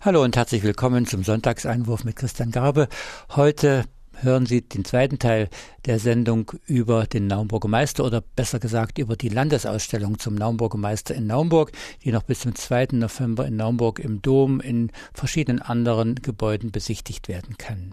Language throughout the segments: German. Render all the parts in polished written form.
Hallo und herzlich willkommen zum Sonntagseinwurf mit Christian Garbe. Heute hören Sie den zweiten Teil der Sendung über den Naumburger Meister oder besser gesagt über die Landesausstellung zum Naumburger Meister in Naumburg, die noch bis zum 2. November in Naumburg im Dom in verschiedenen anderen Gebäuden besichtigt werden kann.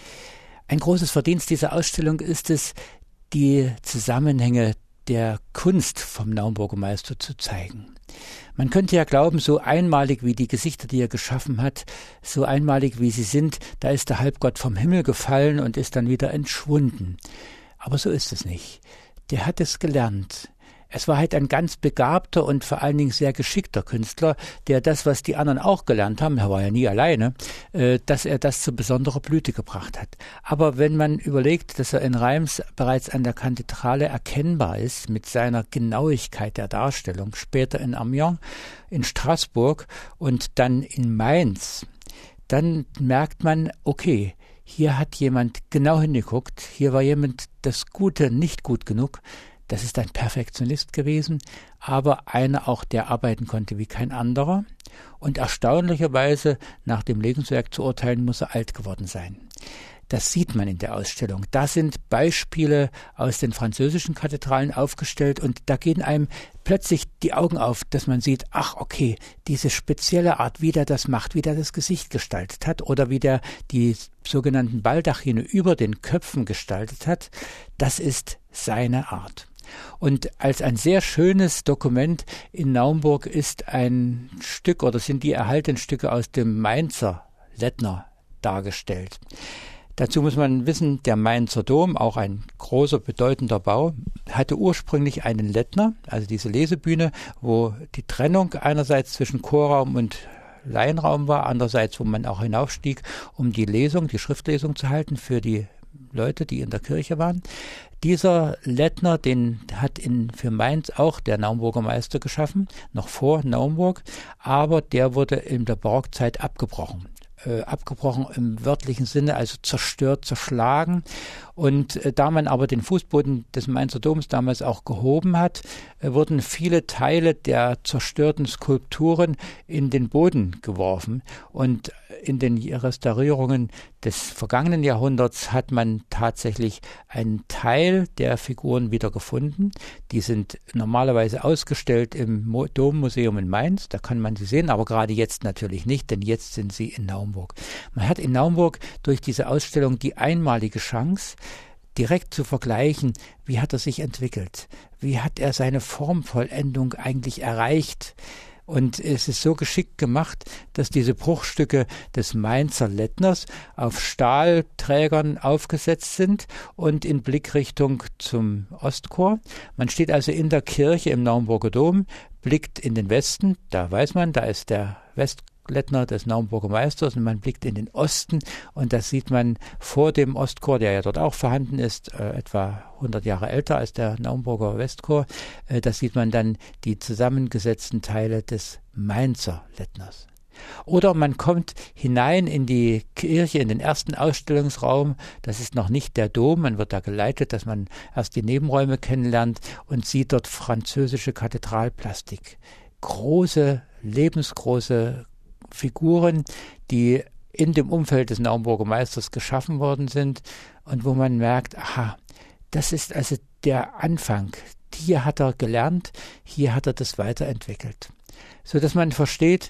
Ein großes Verdienst dieser Ausstellung ist es, die Zusammenhänge der Kunst vom Naumburger Meister zu zeigen. Man könnte ja glauben, so einmalig wie die Gesichter, die er geschaffen hat, so einmalig wie sie sind, da ist der Halbgott vom Himmel gefallen und ist dann wieder entschwunden. Aber so ist es nicht. Der hat es gelernt. Es war halt ein ganz begabter und vor allen Dingen sehr geschickter Künstler, der das, was die anderen auch gelernt haben, er war ja nie alleine, dass er das zu besonderer Blüte gebracht hat. Aber wenn man überlegt, dass er in Reims bereits an der Kathedrale erkennbar ist, mit seiner Genauigkeit der Darstellung, später in Amiens, in Straßburg und dann in Mainz, dann merkt man, okay, hier hat jemand genau hingeguckt, hier war jemand das Gute nicht gut genug. Das ist ein Perfektionist gewesen, aber einer auch, der arbeiten konnte wie kein anderer. Und erstaunlicherweise, nach dem Lebenswerk zu urteilen, muss er alt geworden sein. Das sieht man in der Ausstellung. Da sind Beispiele aus den französischen Kathedralen aufgestellt und da gehen einem plötzlich die Augen auf, dass man sieht, ach okay, diese spezielle Art, wie der das macht, wie der das Gesicht gestaltet hat oder wie der die sogenannten Baldachine über den Köpfen gestaltet hat, das ist seine Art. Und als ein sehr schönes Dokument in Naumburg ist ein Stück oder sind die erhaltenen Stücke aus dem Mainzer Lettner dargestellt. Dazu muss man wissen, der Mainzer Dom, auch ein großer, bedeutender Bau, hatte ursprünglich einen Lettner, also diese Lesebühne, wo die Trennung einerseits zwischen Chorraum und Laienraum war, andererseits, wo man auch hinaufstieg, um die Lesung, die Schriftlesung zu halten für die Leute, die in der Kirche waren. Dieser Lettner, den hat für Mainz auch der Naumburger Meister geschaffen, noch vor Naumburg, aber der wurde in der Barockzeit abgebrochen. Abgebrochen im wörtlichen Sinne, also zerstört, zerschlagen. Und da man aber den Fußboden des Mainzer Doms damals auch gehoben hat, wurden viele Teile der zerstörten Skulpturen in den Boden geworfen. Und in den Restaurierungen des vergangenen Jahrhunderts hat man tatsächlich einen Teil der Figuren wieder gefunden. Die sind normalerweise ausgestellt im Dommuseum in Mainz, da kann man sie sehen, aber gerade jetzt natürlich nicht, denn jetzt sind sie in Naumburg. Man hat in Naumburg durch diese Ausstellung die einmalige Chance, direkt zu vergleichen, wie hat er sich entwickelt, wie hat er seine Formvollendung eigentlich erreicht. Und es ist so geschickt gemacht, dass diese Bruchstücke des Mainzer Lettners auf Stahlträgern aufgesetzt sind und in Blickrichtung zum Ostchor. Man steht also in der Kirche im Naumburger Dom, blickt in den Westen, da weiß man, da ist der Westlettner des Naumburger Meisters und man blickt in den Osten und das sieht man vor dem Ostchor, der ja dort auch vorhanden ist, etwa 100 Jahre älter als der Naumburger Westchor, das sieht man dann die zusammengesetzten Teile des Mainzer Lettners. Oder man kommt hinein in die Kirche, in den ersten Ausstellungsraum, das ist noch nicht der Dom, man wird da geleitet, dass man erst die Nebenräume kennenlernt und sieht dort französische Kathedralplastik. Große, lebensgroße Figuren, die in dem Umfeld des Naumburger Meisters geschaffen worden sind und wo man merkt, aha, das ist also der Anfang. Hier hat er gelernt, hier hat er das weiterentwickelt. So dass man versteht,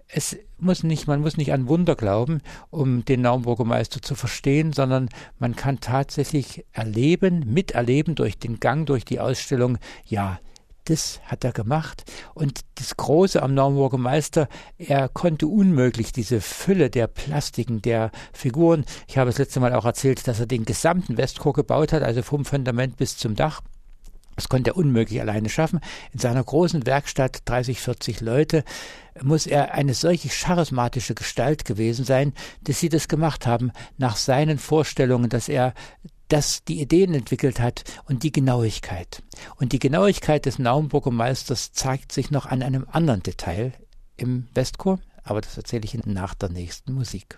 man muss nicht an Wunder glauben, um den Naumburger Meister zu verstehen, sondern man kann tatsächlich miterleben durch den Gang, durch die Ausstellung, ja, das hat er gemacht. Und das Große am Naumburger Meister, er konnte unmöglich diese Fülle der Plastiken, der Figuren, ich habe das letzte Mal auch erzählt, dass er den gesamten Westchor gebaut hat, also vom Fundament bis zum Dach. Das konnte er unmöglich alleine schaffen. In seiner großen Werkstatt, 30, 40 Leute, muss er eine solche charismatische Gestalt gewesen sein, dass sie das gemacht haben nach seinen Vorstellungen, dass er die Ideen entwickelt hat und die Genauigkeit. Und die Genauigkeit des Naumburger Meisters zeigt sich noch an einem anderen Detail im Westchor, aber das erzähle ich Ihnen nach der nächsten Musik.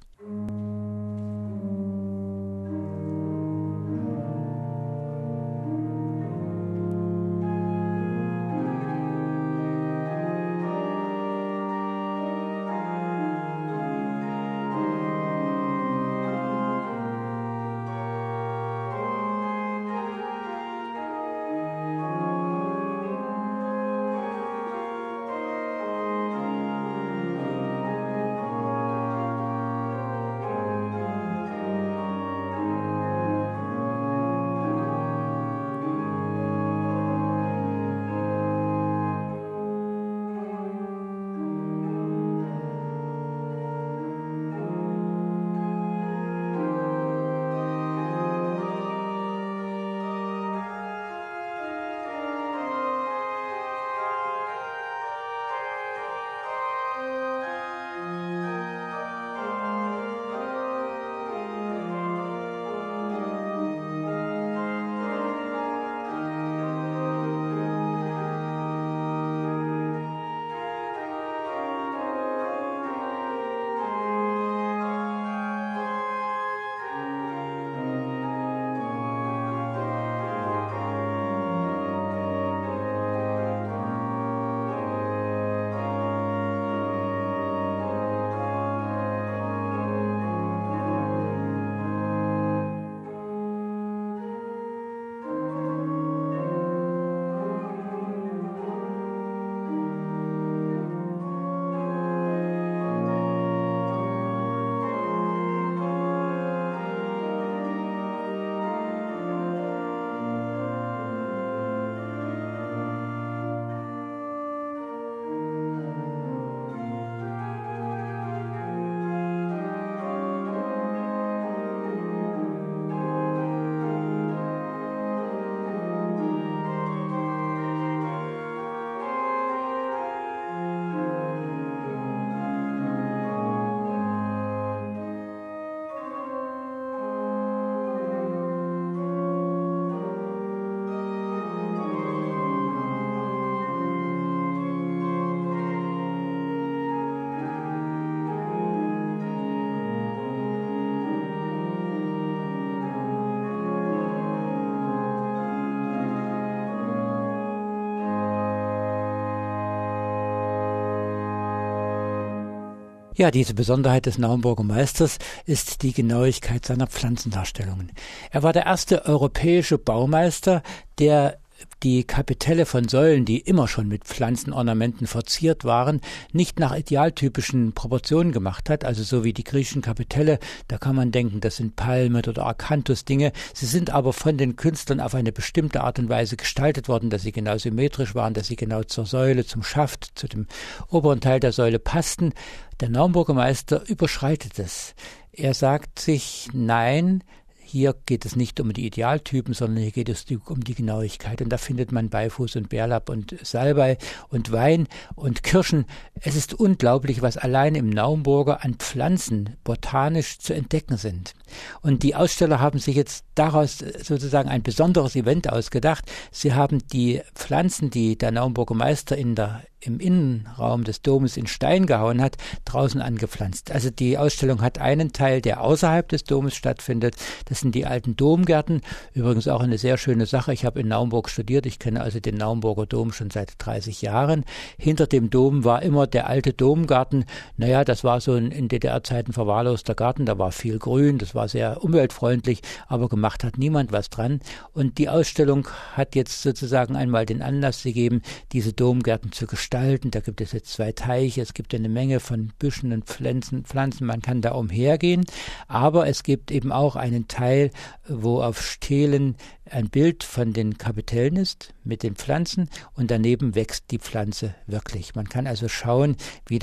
Ja, diese Besonderheit des Naumburger Meisters ist die Genauigkeit seiner Pflanzendarstellungen. Er war der erste europäische Baumeister, der die Kapitelle von Säulen, die immer schon mit Pflanzenornamenten verziert waren, nicht nach idealtypischen Proportionen gemacht hat, also so wie die griechischen Kapitelle. Da kann man denken, das sind Palmen oder Akanthus-Dinge. Sie sind aber von den Künstlern auf eine bestimmte Art und Weise gestaltet worden, dass sie genau symmetrisch waren, dass sie genau zur Säule, zum Schaft, zu dem oberen Teil der Säule passten. Der Naumburger Meister überschreitet es. Er sagt sich, nein, hier geht es nicht um die Idealtypen, sondern hier geht es um die Genauigkeit. Und da findet man Beifuß und Bärlapp und Salbei und Wein und Kirschen. Es ist unglaublich, was allein im Naumburger an Pflanzen botanisch zu entdecken sind. Und die Aussteller haben sich jetzt daraus sozusagen ein besonderes Event ausgedacht. Sie haben die Pflanzen, die der Naumburger Meister im Innenraum des Domes in Stein gehauen hat, draußen angepflanzt. Also die Ausstellung hat einen Teil, der außerhalb des Domes stattfindet. Das sind die alten Domgärten. Übrigens auch eine sehr schöne Sache. Ich habe in Naumburg studiert. Ich kenne also den Naumburger Dom schon seit 30 Jahren. Hinter dem Dom war immer der alte Domgarten. Naja, das war so ein in DDR-Zeiten verwahrloster Garten. Da war viel Grün. Das war sehr umweltfreundlich. Aber gemacht hat niemand was dran. Und die Ausstellung hat jetzt sozusagen einmal den Anlass gegeben, diese Domgärten zu gestalten. Da gibt es jetzt 2 Teiche, es gibt eine Menge von Büschen und Pflanzen, man kann da umhergehen, aber es gibt eben auch einen Teil, wo auf Stelen ein Bild von den Kapitellen ist mit den Pflanzen und daneben wächst die Pflanze wirklich. Man kann also schauen, wie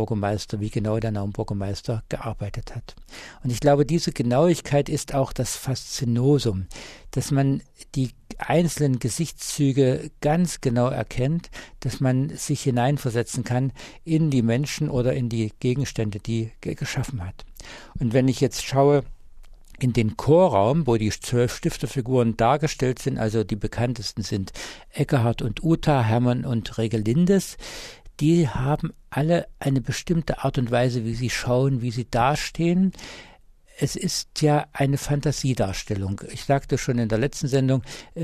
genau der Naumburger Meister gearbeitet hat. Und ich glaube, diese Genauigkeit ist auch das Faszinosum, dass man die einzelnen Gesichtszüge ganz genau erkennt, dass man sich hineinversetzen kann in die Menschen oder in die Gegenstände, die er geschaffen hat. Und wenn ich jetzt schaue in den Chorraum, wo die 12 Stifterfiguren dargestellt sind, also die bekanntesten sind Eckehard und Uta, Hermann und Regelindes, die haben alle eine bestimmte Art und Weise, wie sie schauen, wie sie dastehen. Es ist ja eine Fantasiedarstellung. Ich sagte schon in der letzten Sendung,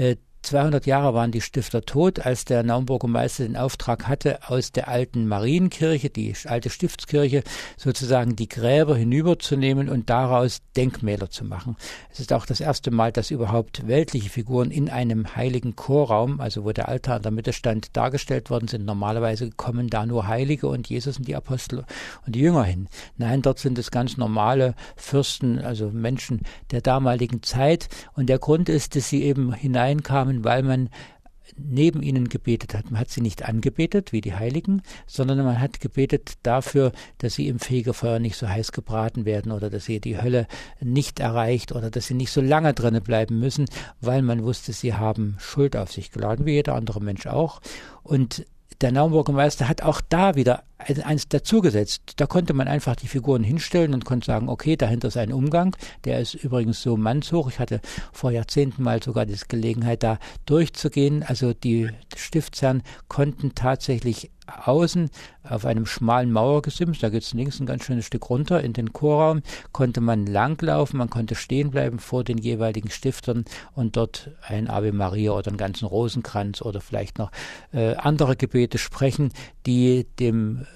200 Jahre waren die Stifter tot, als der Naumburger Meister den Auftrag hatte, aus der alten Marienkirche, die alte Stiftskirche, sozusagen die Gräber hinüberzunehmen und daraus Denkmäler zu machen. Es ist auch das erste Mal, dass überhaupt weltliche Figuren in einem heiligen Chorraum, also wo der Altar in der Mitte stand, dargestellt worden sind. Normalerweise kommen da nur Heilige und Jesus und die Apostel und die Jünger hin. Nein, dort sind es ganz normale Fürsten, also Menschen der damaligen Zeit. Und der Grund ist, dass sie eben hineinkamen, weil man neben ihnen gebetet hat. Man hat sie nicht angebetet wie die Heiligen, sondern man hat gebetet dafür, dass sie im Fegefeuer nicht so heiß gebraten werden oder dass sie die Hölle nicht erreicht oder dass sie nicht so lange drinnen bleiben müssen, weil man wusste, sie haben Schuld auf sich geladen, wie jeder andere Mensch auch. Und der Naumburger Meister hat auch da wieder eins dazugesetzt. Da konnte man einfach die Figuren hinstellen und konnte sagen, okay, dahinter ist ein Umgang. Der ist übrigens so mannshoch. Ich hatte vor Jahrzehnten mal sogar die Gelegenheit, da durchzugehen. Also die Stiftsherren konnten tatsächlich außen auf einem schmalen Mauergesims, da geht es links ein ganz schönes Stück runter in den Chorraum, konnte man langlaufen, man konnte stehen bleiben vor den jeweiligen Stiftern und dort ein Ave Maria oder einen ganzen Rosenkranz oder vielleicht noch andere Gebete sprechen, die dem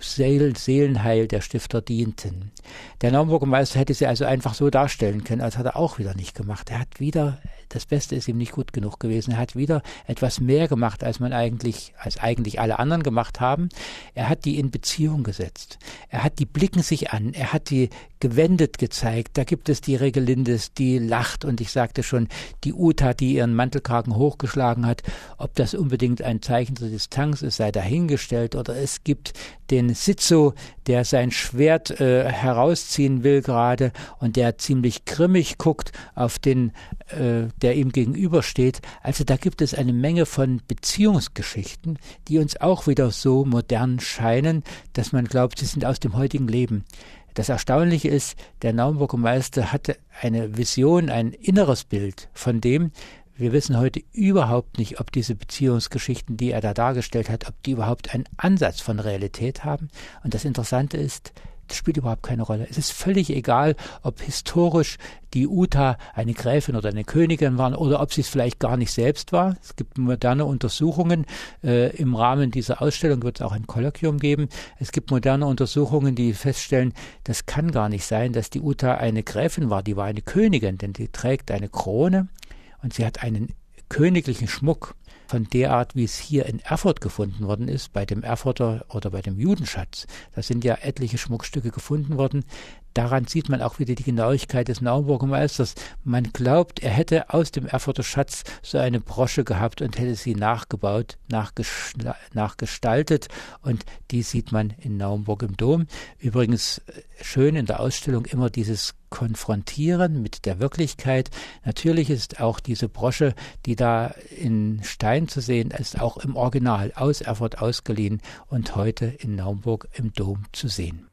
Seelenheil der Stifter dienten. Der Naumburger Meister hätte sie also einfach so darstellen können, als hat er auch wieder nicht gemacht. Er hat wieder, das Beste ist ihm nicht gut genug gewesen, er hat wieder etwas mehr gemacht, als eigentlich alle anderen gemacht haben. Er hat die in Beziehung gesetzt. Er hat die blicken sich an, er hat die gewendet gezeigt. Da gibt es die Regelindes, die lacht und ich sagte schon, die Uta, die ihren Mantelkragen hochgeschlagen hat. Ob das unbedingt ein Zeichen zur Distanz ist, sei dahingestellt. Oder es gibt den Sitzo, der sein Schwert herausziehen will gerade und der ziemlich grimmig guckt auf den, der ihm gegenübersteht. Also da gibt es eine Menge von Beziehungsgeschichten, die uns auch wieder so modern scheinen, dass man glaubt, sie sind aus dem heutigen Leben. Das Erstaunliche ist, der Naumburger Meister hatte eine Vision, ein inneres Bild von dem. Wir wissen heute überhaupt nicht, ob diese Beziehungsgeschichten, die er da dargestellt hat, ob die überhaupt einen Ansatz von Realität haben. Und das Interessante ist, Das spielt überhaupt keine Rolle. Es ist völlig egal, ob historisch die Uta eine Gräfin oder eine Königin waren oder ob sie es vielleicht gar nicht selbst war. Es gibt moderne Untersuchungen. Im Rahmen dieser Ausstellung wird es auch ein Kolloquium geben. Es gibt moderne Untersuchungen, die feststellen, das kann gar nicht sein, dass die Uta eine Gräfin war. Die war eine Königin, denn die trägt eine Krone und sie hat einen königlichen Schmuck von der Art, wie es hier in Erfurt gefunden worden ist, bei dem Erfurter oder bei dem Judenschatz. Da sind ja etliche Schmuckstücke gefunden worden. Daran sieht man auch wieder die Genauigkeit des Naumburger Meisters. Man glaubt, er hätte aus dem Erfurter Schatz so eine Brosche gehabt und hätte sie nachgebaut, nachgestaltet, und die sieht man in Naumburg im Dom. Übrigens schön in der Ausstellung immer dieses Konfrontieren mit der Wirklichkeit. Natürlich ist auch diese Brosche, die da in Stein zu sehen ist, auch im Original aus Erfurt ausgeliehen und heute in Naumburg im Dom zu sehen.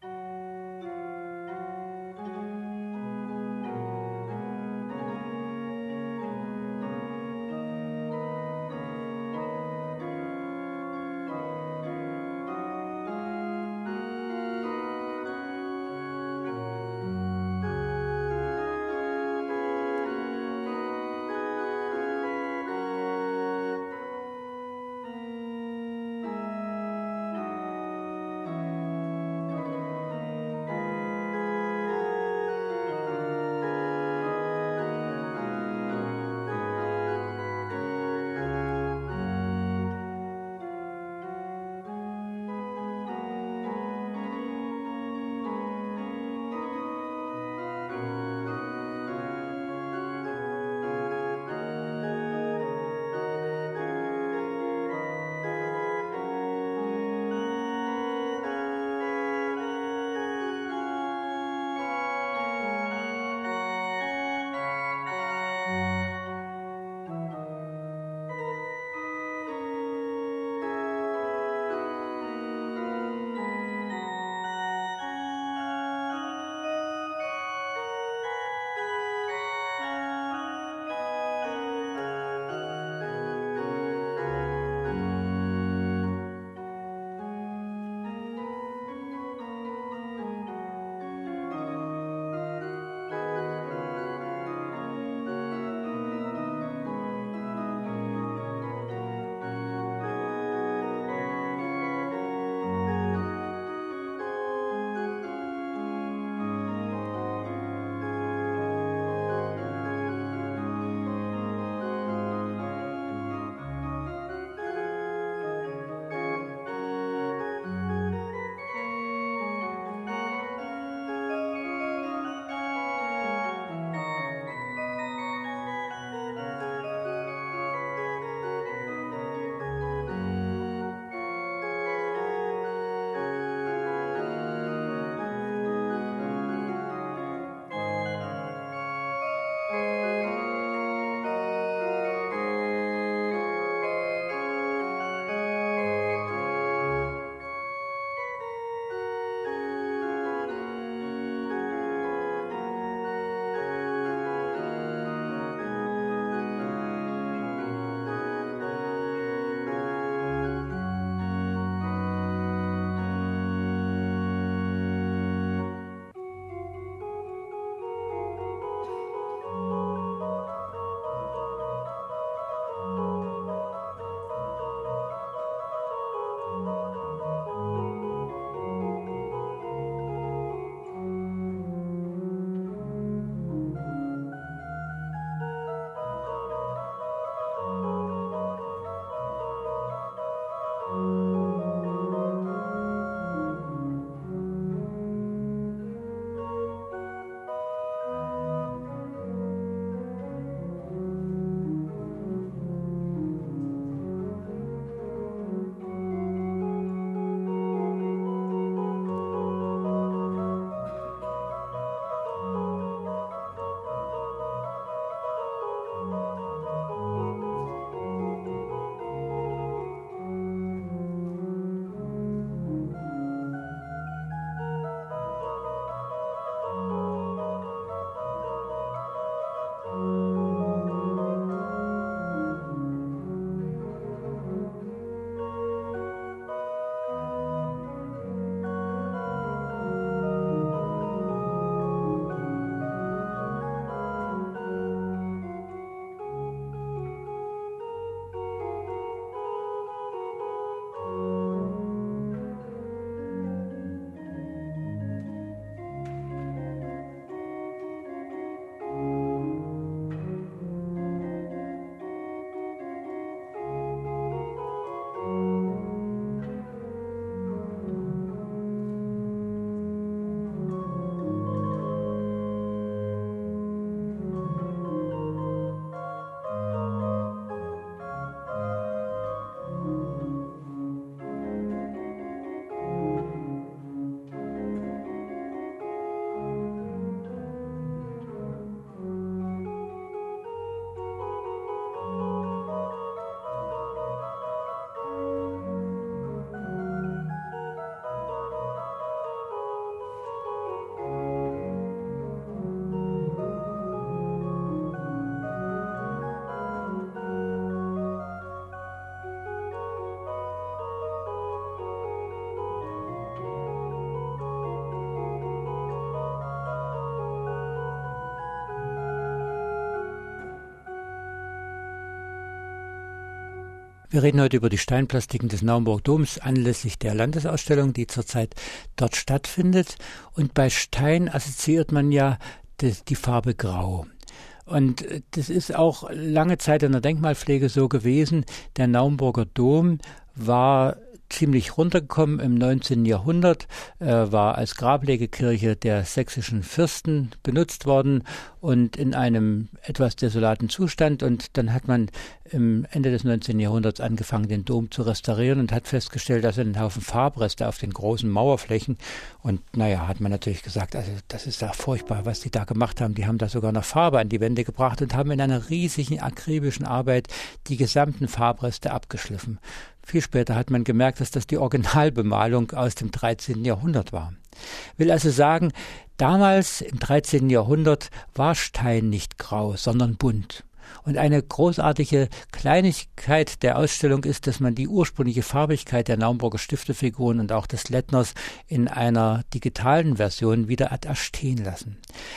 Wir reden heute über die Steinplastiken des Naumburger Doms anlässlich der Landesausstellung, die zurzeit dort stattfindet. Und bei Stein assoziiert man ja die Farbe Grau. Und das ist auch lange Zeit in der Denkmalpflege so gewesen. Der Naumburger Dom war ziemlich runtergekommen im 19. Jahrhundert, war als Grablegekirche der sächsischen Fürsten benutzt worden und in einem etwas desolaten Zustand. Und dann hat man im Ende des 19. Jahrhunderts angefangen, den Dom zu restaurieren und hat festgestellt, dass ein Haufen Farbreste auf den großen Mauerflächen. Und hat man natürlich gesagt, also das ist ja furchtbar, was die da gemacht haben. Die haben da sogar noch Farbe an die Wände gebracht und haben in einer riesigen, akribischen Arbeit die gesamten Farbreste abgeschliffen. Viel später hat man gemerkt, dass das die Originalbemalung aus dem 13. Jahrhundert war. Will also sagen, damals im 13. Jahrhundert war Stein nicht grau, sondern bunt. Und eine großartige Kleinigkeit der Ausstellung ist, dass man die ursprüngliche Farbigkeit der Naumburger Stiftefiguren und auch des Lettners in einer digitalen Version wieder hat erstehen lassen.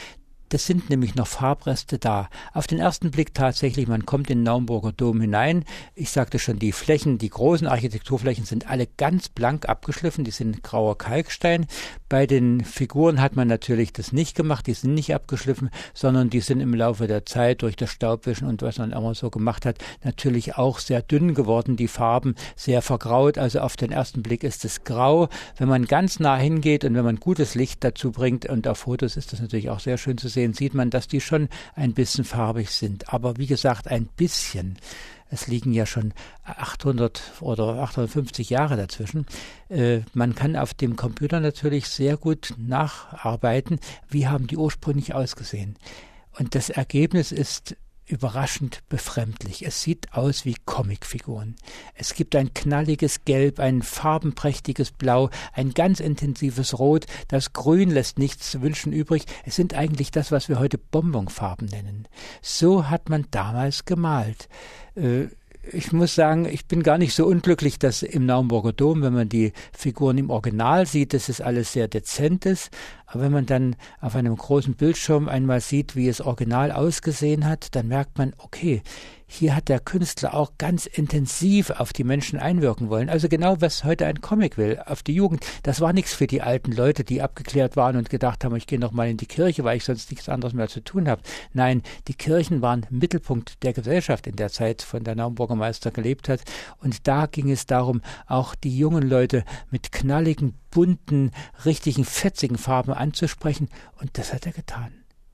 Das sind nämlich noch Farbreste da. Auf den ersten Blick tatsächlich, man kommt in den Naumburger Dom hinein. Ich sagte schon, die Flächen, die großen Architekturflächen sind alle ganz blank abgeschliffen. Die sind grauer Kalkstein. Bei den Figuren hat man natürlich das nicht gemacht. Die sind nicht abgeschliffen, sondern die sind im Laufe der Zeit durch das Staubwischen und was man immer so gemacht hat, natürlich auch sehr dünn geworden. Die Farben sehr vergraut. Also auf den ersten Blick ist es grau. Wenn man ganz nah hingeht und wenn man gutes Licht dazu bringt, und auf Fotos ist das natürlich auch sehr schön zu sehen, sieht man, dass die schon ein bisschen farbig sind. Aber wie gesagt, ein bisschen. Es liegen ja schon 800 oder 850 Jahre dazwischen. Man kann auf dem Computer natürlich sehr gut nacharbeiten, wie haben die ursprünglich ausgesehen. Und das Ergebnis ist überraschend befremdlich. Es sieht aus wie Comicfiguren. Es gibt ein knalliges Gelb, ein farbenprächtiges Blau, ein ganz intensives Rot. Das Grün lässt nichts zu wünschen übrig. Es sind eigentlich das, was wir heute Bonbonfarben nennen. So hat man damals gemalt. Ich muss sagen, ich bin gar nicht so unglücklich, dass im Naumburger Dom, wenn man die Figuren im Original sieht, dass es alles sehr dezent ist. Aber wenn man dann auf einem großen Bildschirm einmal sieht, wie es original ausgesehen hat, dann merkt man, okay, hier hat der Künstler auch ganz intensiv auf die Menschen einwirken wollen. Also genau, was heute ein Comic will, auf die Jugend. Das war nichts für die alten Leute, die abgeklärt waren und gedacht haben, ich gehe noch mal in die Kirche, weil ich sonst nichts anderes mehr zu tun habe. Nein, die Kirchen waren Mittelpunkt der Gesellschaft in der Zeit, von der Naumburger Meister gelebt hat. Und da ging es darum, auch die jungen Leute mit knalligen, bunten, richtigen, fetzigen Farben anzusprechen. Und das hat er getan.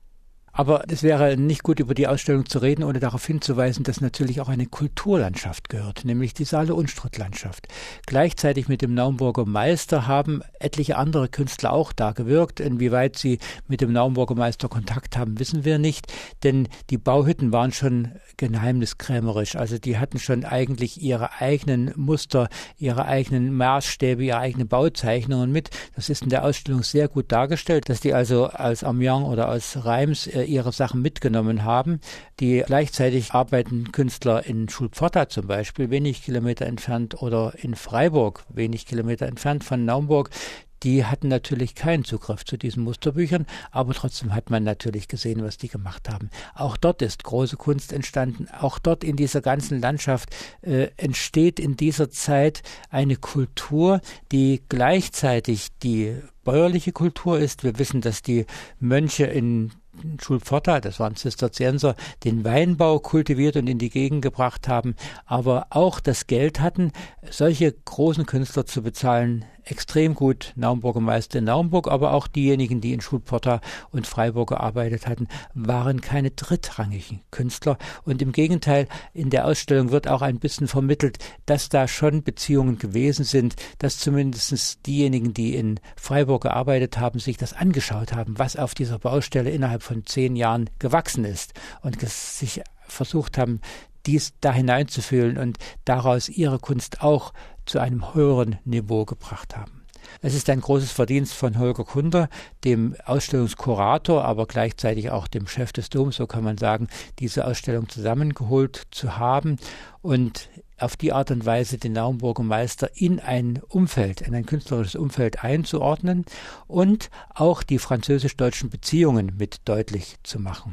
Aber es wäre nicht gut, über die Ausstellung zu reden, ohne darauf hinzuweisen, dass natürlich auch eine Kulturlandschaft gehört, nämlich die Saale-Unstrut-Landschaft. Gleichzeitig mit dem Naumburger Meister haben etliche andere Künstler auch da gewirkt. Inwieweit sie mit dem Naumburger Meister Kontakt haben, wissen wir nicht, denn die Bauhütten waren schon geheimniskrämerisch. Also die hatten schon eigentlich ihre eigenen Muster, ihre eigenen Maßstäbe, ihre eigenen Bauzeichnungen mit. Das ist in der Ausstellung sehr gut dargestellt, dass die also als Amiens oder als Reims ihre Sachen mitgenommen haben. Die gleichzeitig arbeiten Künstler in Schulpforta zum Beispiel, wenig Kilometer entfernt, oder in Freiburg, wenig Kilometer entfernt von Naumburg. Die hatten natürlich keinen Zugriff zu diesen Musterbüchern, aber trotzdem hat man natürlich gesehen, was die gemacht haben. Auch dort ist große Kunst entstanden. Auch dort in dieser ganzen Landschaft entsteht in dieser Zeit eine Kultur, die gleichzeitig die bäuerliche Kultur ist. Wir wissen, dass die Mönche in Schulpforta, das waren Zisterzienser, den Weinbau kultiviert und in die Gegend gebracht haben, aber auch das Geld hatten, solche großen Künstler zu bezahlen. Extrem gut Naumburger Meister in Naumburg, aber auch diejenigen, die in Schulpforta und Freiburg gearbeitet hatten, waren keine drittrangigen Künstler. Und im Gegenteil, in der Ausstellung wird auch ein bisschen vermittelt, dass da schon Beziehungen gewesen sind, dass zumindest diejenigen, die in Freiburg gearbeitet haben, sich das angeschaut haben, was auf dieser Baustelle innerhalb von 10 Jahren gewachsen ist und sich versucht haben, dies da hineinzufühlen und daraus ihre Kunst auch zu einem höheren Niveau gebracht haben. Es ist ein großes Verdienst von Holger Kunder, dem Ausstellungskurator, aber gleichzeitig auch dem Chef des Doms, so kann man sagen, diese Ausstellung zusammengeholt zu haben und auf die Art und Weise den Naumburger Meister in ein Umfeld, in ein künstlerisches Umfeld einzuordnen und auch die französisch-deutschen Beziehungen mit deutlich zu machen.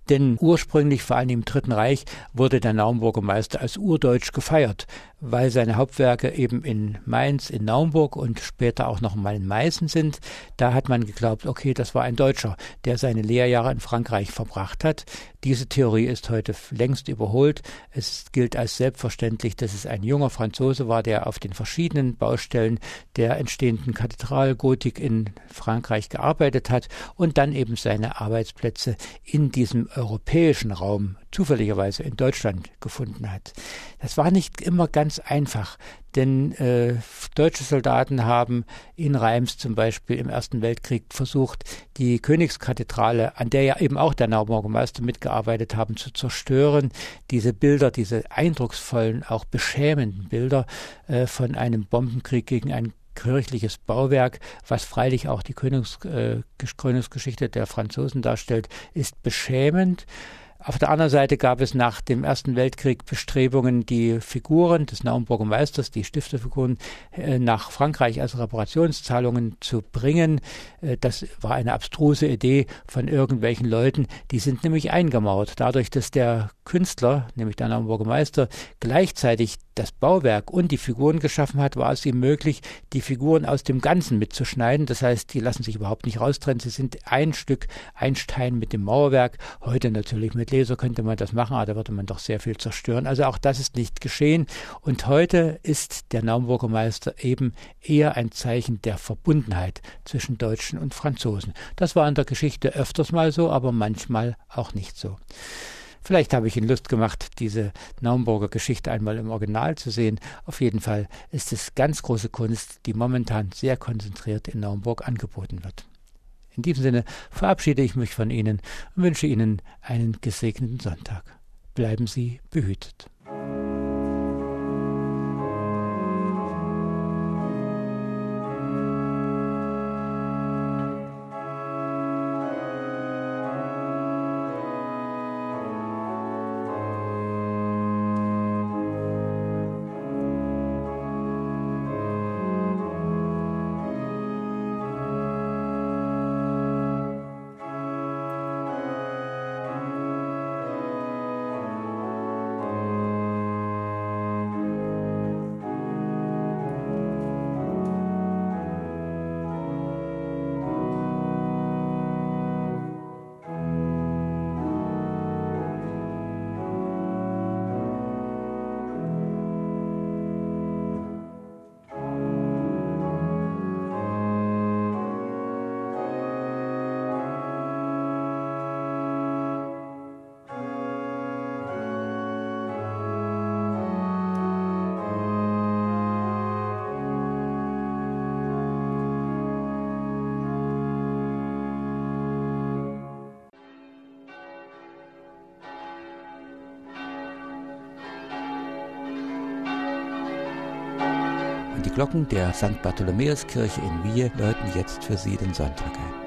Denn ursprünglich, vor allem im Dritten Reich, wurde der Naumburger Meister als urdeutsch gefeiert, weil seine Hauptwerke eben in Mainz, in Naumburg und später auch noch mal in Meißen sind. Da hat man geglaubt, okay, das war ein Deutscher, der seine Lehrjahre in Frankreich verbracht hat. Diese Theorie ist heute längst überholt. Es gilt als selbstverständlich, dass es ein junger Franzose war, der auf den verschiedenen Baustellen der entstehenden Kathedralgotik in Frankreich gearbeitet hat und dann eben seine Arbeitsplätze in diesem europäischen Raum zufälligerweise in Deutschland gefunden hat. Das war nicht immer ganz einfach, denn deutsche Soldaten haben in Reims zum Beispiel im Ersten Weltkrieg versucht, die Königskathedrale, an der ja eben auch der Naumburger Meister mitgearbeitet haben, zu zerstören. Diese Bilder, diese eindrucksvollen, auch beschämenden Bilder von einem Bombenkrieg gegen ein kirchliches Bauwerk, was freilich auch die Krönungsgeschichte der Franzosen darstellt, ist beschämend. Auf der anderen Seite gab es nach dem Ersten Weltkrieg Bestrebungen, die Figuren des Naumburger Meisters, die Stifterfiguren, nach Frankreich als Reparationszahlungen zu bringen. Das war eine abstruse Idee von irgendwelchen Leuten, die sind nämlich eingemauert. Dadurch, dass der Künstler, nämlich der Naumburger Meister, gleichzeitig das Bauwerk und die Figuren geschaffen hat, war es ihm möglich, die Figuren aus dem Ganzen mitzuschneiden. Das heißt, die lassen sich überhaupt nicht raustrennen. Sie sind ein Stück, ein Stein mit dem Mauerwerk. Heute natürlich mit Laser könnte man das machen, aber da würde man doch sehr viel zerstören. Also auch das ist nicht geschehen. Und heute ist der Naumburger Meister eben eher ein Zeichen der Verbundenheit zwischen Deutschen und Franzosen. Das war in der Geschichte öfters mal so, aber manchmal auch nicht so. Vielleicht habe ich Ihnen Lust gemacht, diese Naumburger Geschichte einmal im Original zu sehen. Auf jeden Fall ist es ganz große Kunst, die momentan sehr konzentriert in Naumburg angeboten wird. In diesem Sinne verabschiede ich mich von Ihnen und wünsche Ihnen einen gesegneten Sonntag. Bleiben Sie behütet. Die Glocken der St. Bartholomäuskirche in Wiehe läuten jetzt für Sie den Sonntag ein.